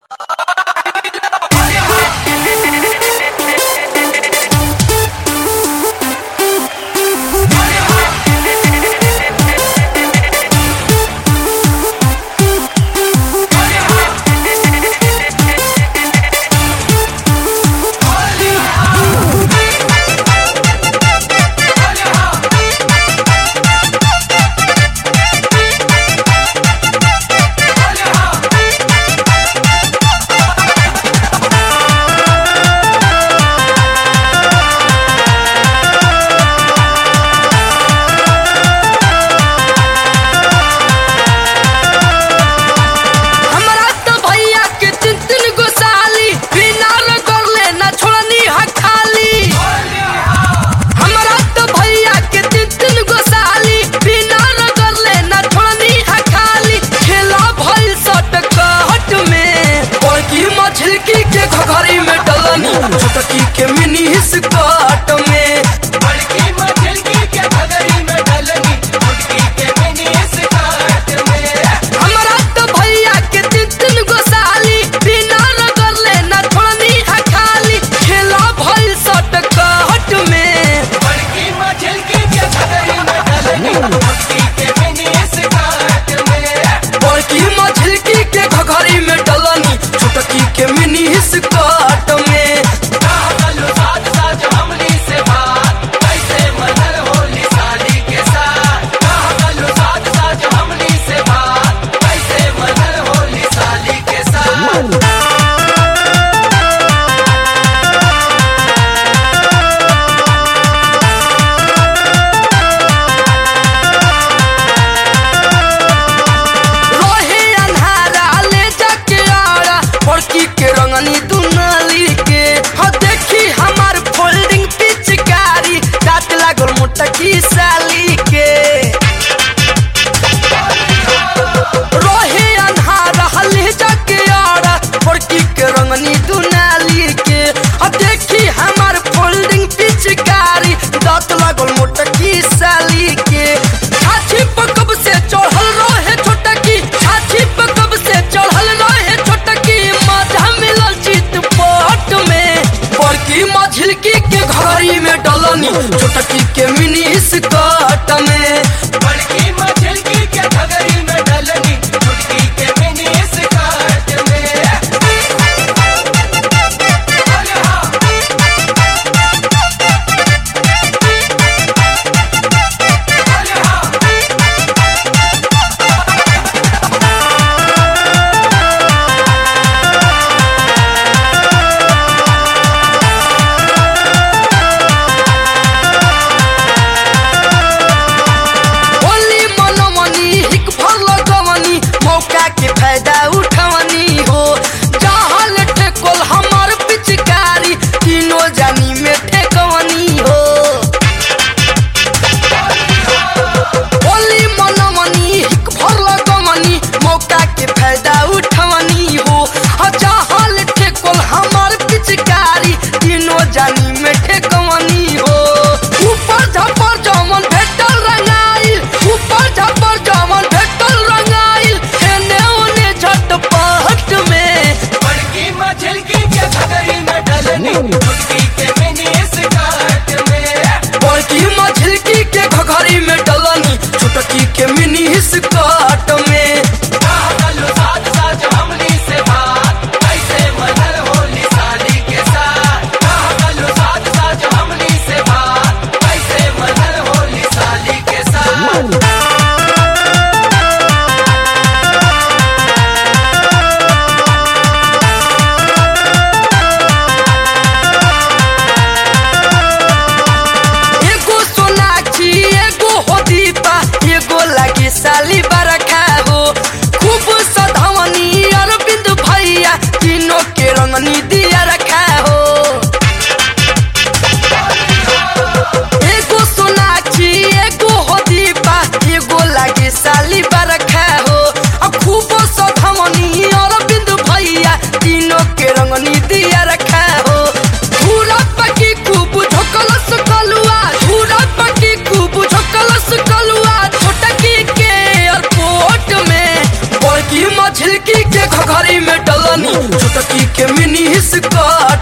छोटकी के mini skirt में बड़की मछली के घगरी में डलनी छोटकी के मिनी स्कर्ट में फायदा उठवनी हो जहाँ ठेकोल हमार पिचकारी तीनों जानी में ठेकवनी हो होली मनमनी हिक भर लगवनी मौका के फायदा उठवनी हो जहाँ ठेकोल हमार पिचकारी तीनों जानी में ठेकवनी हो ऊपर झपर जमन भेटल रंगाइल ऊपर झपर जमन भेटल रंगाइल झटपट में बड़की मछली के घगरी में डलनी छोटकी के मिनी स्कर्ट में बड़की मछली के घगरी में डलनी छोटकी के मिनी स्कर्ट में साथ साथ हमनी से बात कैसे मधर होली साली के साथ साथ साथ हमनी से बात कैसे मधर होली साली के साथ छोटकी के मिनी स्कर्ट